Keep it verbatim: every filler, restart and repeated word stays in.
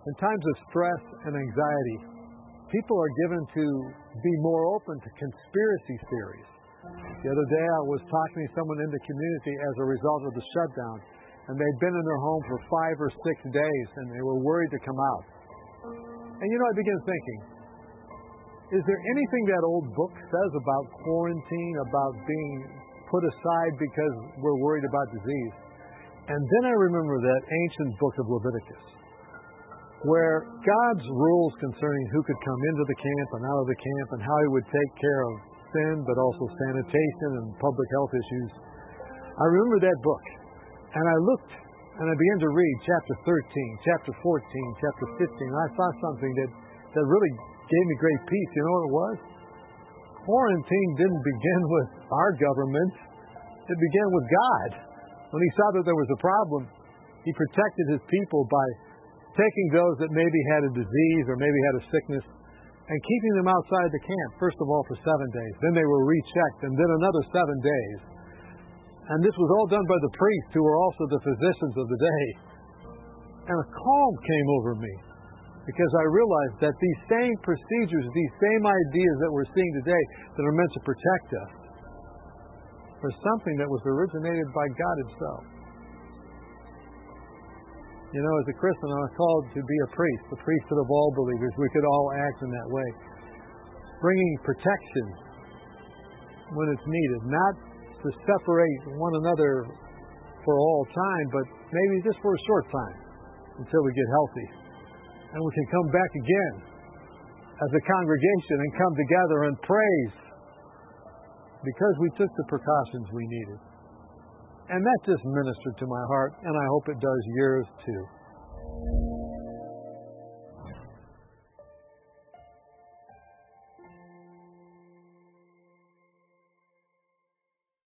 In times of stress and anxiety, people are given to be more open to conspiracy theories. The other day I was talking to someone in the community as a result of the shutdown, and they'd been in their home for five or six days, and they were worried to come out. And you know, I began thinking, is there anything that old book says about quarantine, about being put aside because we're worried about disease? And then I remember that ancient book of Leviticus, where God's rules concerning who could come into the camp and out of the camp and how he would take care of sin, but also sanitation and public health issues. I remember that book, and I looked and I began to read chapter thirteen, chapter fourteen, chapter fifteen. And I saw something that, that really gave me great peace. You know what it was? Quarantine didn't begin with our government. It began with God. When he saw that there was a problem, he protected his people by taking those that maybe had a disease or maybe had a sickness and keeping them outside the camp, first of all for seven days. Then they were rechecked, and then another seven days. And this was all done by the priests, who were also the physicians of the day. And a calm came over me, because I realized that these same procedures, these same ideas that we're seeing today that are meant to protect us, are something that was originated by God himself. You know, as a Christian, I'm called to be a priest, the priesthood of all believers. We could all act in that way, bringing protection when it's needed, not to separate one another for all time, but maybe just for a short time until we get healthy. And we can come back again as a congregation and come together and praise because we took the precautions we needed. And that just ministered to my heart, and I hope it does yours too.